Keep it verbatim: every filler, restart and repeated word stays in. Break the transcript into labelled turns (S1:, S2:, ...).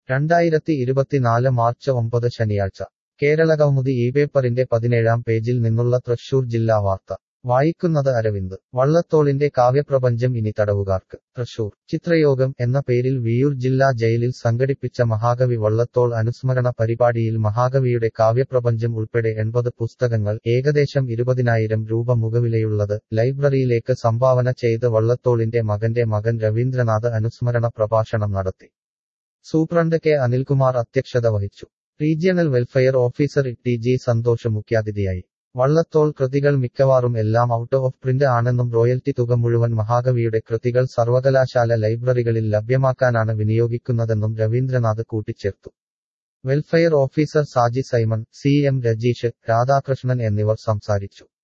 S1: രണ്ടായിരത്തി ഇരുപത്തിനാല് മാർച്ച് ഒമ്പത് ശനിയാഴ്ച കേരളകൗമുദി ഈ പേപ്പറിന്റെ പതിനേഴാം പേജിൽ നിന്നുള്ള തൃശൂർ ജില്ലാ വാർത്ത വായിക്കുന്നത് അരവിന്ദ്. വള്ളത്തോളിന്റെ കാവ്യപ്രപഞ്ചം ഇനി തടവുകാർക്ക്. തൃശൂർ. ചിത്രയോഗം എന്ന പേരിൽ വിയ്യൂർ ജില്ലാ ജയിലിൽ സംഘടിപ്പിച്ച മഹാകവി വള്ളത്തോൾ അനുസ്മരണ പരിപാടിയിൽ മഹാകവിയുടെ കാവ്യപ്രപഞ്ചം ഉൾപ്പെടെ എൺപത് പുസ്തകങ്ങൾ, ഏകദേശം ഇരുപതിനായിരം രൂപ മുഖവിലയുള്ളത്, ലൈബ്രറിയിലേക്ക് സംഭാവന ചെയ്ത് വള്ളത്തോളിന്റെ മകന്റെ മകൻ രവീന്ദ്രനാഥ് അനുസ്മരണ പ്രഭാഷണം നടത്തി. സൂപ്രണ്ട് കെ അനിൽകുമാർ അധ്യക്ഷത വഹിച്ചു. Regional welfare officer T G Santhosh മുഖ്യാതിഥിയായി. വള്ളത്തോൾ കൃതികൾ മിക്കവാറും എല്ലാം ഔട്ട് ഓഫ് പ്രിന്റ് ആണെന്നും റോയൽറ്റി തുക മുഴുവൻ മഹാകവിയുടെ കൃതികൾ സർവകലാശാല ലൈബ്രറികളിൽ ലഭ്യമാക്കാനാണ് വിനിയോഗിക്കുന്നതെന്നും രവീന്ദ്രനാഥ് കൂട്ടിച്ചേർത്തു. Welfare officer Saji Simon, C M Rajeesh, Radhakrishnan എന്നിവർ സംസാരിച്ചു.